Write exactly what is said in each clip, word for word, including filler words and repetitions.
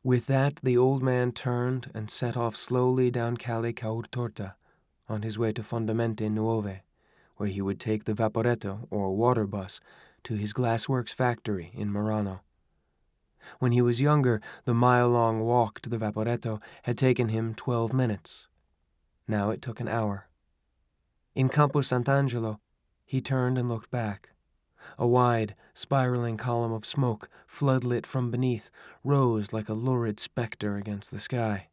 With that, the old man turned and set off slowly down Calle Caurtorta on his way to Fondamente Nuove, where he would take the Vaporetto, or water bus, to his glassworks factory in Murano. When he was younger, the mile-long walk to the Vaporetto had taken him twelve minutes. Now it took an hour. In Campo Sant'Angelo, he turned and looked back. A wide, spiraling column of smoke, floodlit from beneath, rose like a lurid spectre against the sky.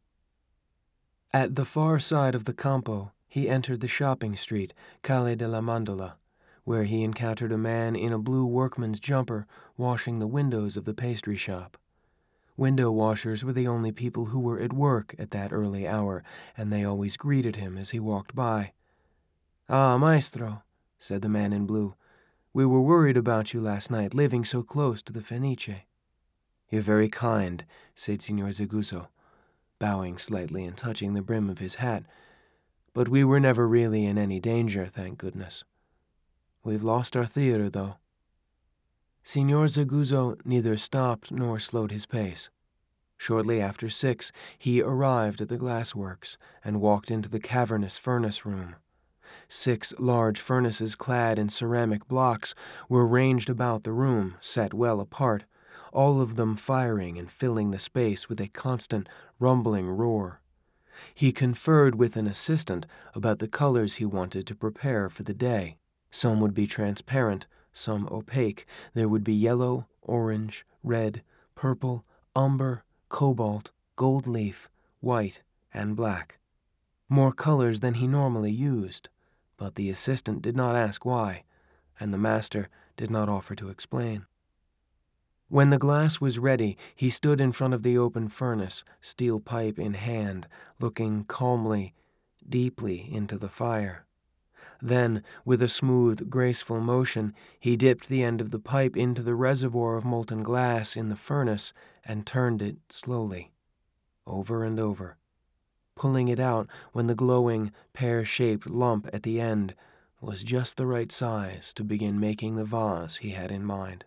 At the far side of the Campo, he entered the shopping street, Calle della Mandola, where he encountered a man in a blue workman's jumper washing the windows of the pastry shop. Window washers were the only people who were at work at that early hour, and they always greeted him as he walked by. "Ah, maestro," said the man in blue. "We were worried about you last night, living so close to the Fenice." "You're very kind," said Signor Zaguso, bowing slightly and touching the brim of his hat. "But we were never really in any danger, thank goodness. We've lost our theater, though." Signor Zaguso neither stopped nor slowed his pace. Shortly after six, he arrived at the glassworks and walked into the cavernous furnace room. Six large furnaces clad in ceramic blocks were ranged about the room, set well apart, all of them firing and filling the space with a constant, rumbling roar. He conferred with an assistant about the colors he wanted to prepare for the day. Some would be transparent, some opaque. There would be yellow, orange, red, purple, umber, cobalt, gold leaf, white, and black. More colors than he normally used, but the assistant did not ask why, and the master did not offer to explain. When the glass was ready, he stood in front of the open furnace, steel pipe in hand, looking calmly, deeply into the fire. Then, with a smooth, graceful motion, he dipped the end of the pipe into the reservoir of molten glass in the furnace and turned it slowly, over and over, pulling it out when the glowing, pear-shaped lump at the end was just the right size to begin making the vase he had in mind.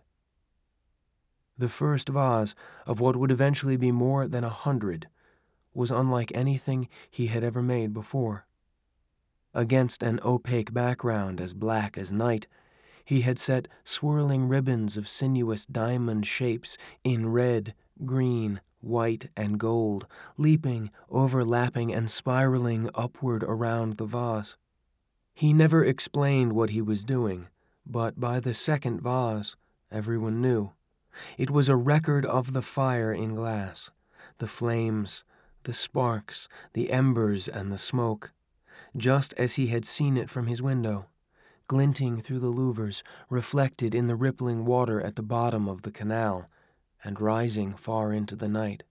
The first vase, of what would eventually be more than a hundred, was unlike anything he had ever made before. Against an opaque background as black as night, he had set swirling ribbons of sinuous diamond shapes in red, green, white, and gold, leaping, overlapping, and spiraling upward around the vase. He never explained what he was doing, but by the second vase, everyone knew. It was a record of the fire in glass, the flames, the sparks, the embers, and the smoke, just as he had seen it from his window, glinting through the louvers, reflected in the rippling water at the bottom of the canal, and rising far into the night.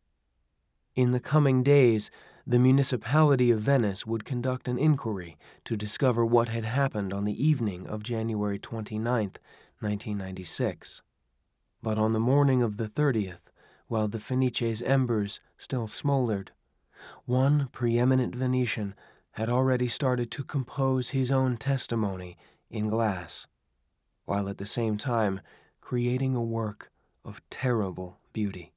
In the coming days, the municipality of Venice would conduct an inquiry to discover what had happened on the evening of January twenty-ninth, nineteen ninety-six. But on the morning of the thirtieth, while the Fenice's embers still smoldered, one preeminent Venetian had already started to compose his own testimony in glass, while at the same time creating a work of terrible beauty.